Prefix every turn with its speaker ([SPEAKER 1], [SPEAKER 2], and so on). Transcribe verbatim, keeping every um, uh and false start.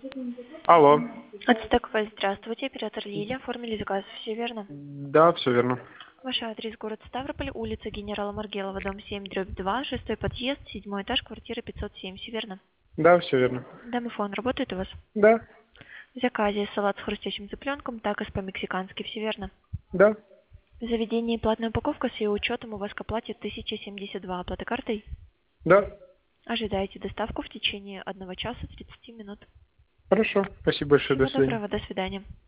[SPEAKER 1] Алло.
[SPEAKER 2] Ацтекфест, здравствуйте, оператор Лилия, оформили заказ, все верно?
[SPEAKER 1] Да, все верно.
[SPEAKER 2] Ваш адрес город Ставрополь, улица Генерала Маргелова, дом семь, дробь два, шестой подъезд, седьмой этаж, квартира пятьсот семь, все верно?
[SPEAKER 1] Да, все верно.
[SPEAKER 2] Домофон работает у вас?
[SPEAKER 1] Да,
[SPEAKER 2] В заказе салат с хрустящим цыпленком, такос по-мексикански, все верно?
[SPEAKER 1] да,
[SPEAKER 2] В заведении платная упаковка с ее учетом у вас к оплате тысяча семьдесят два, оплата картой?
[SPEAKER 1] да.
[SPEAKER 2] Ожидаете доставку в течение одного часа тридцати минут.
[SPEAKER 1] Хорошо. Спасибо большое. До
[SPEAKER 2] Всего
[SPEAKER 1] свидания.
[SPEAKER 2] доброго, до свидания.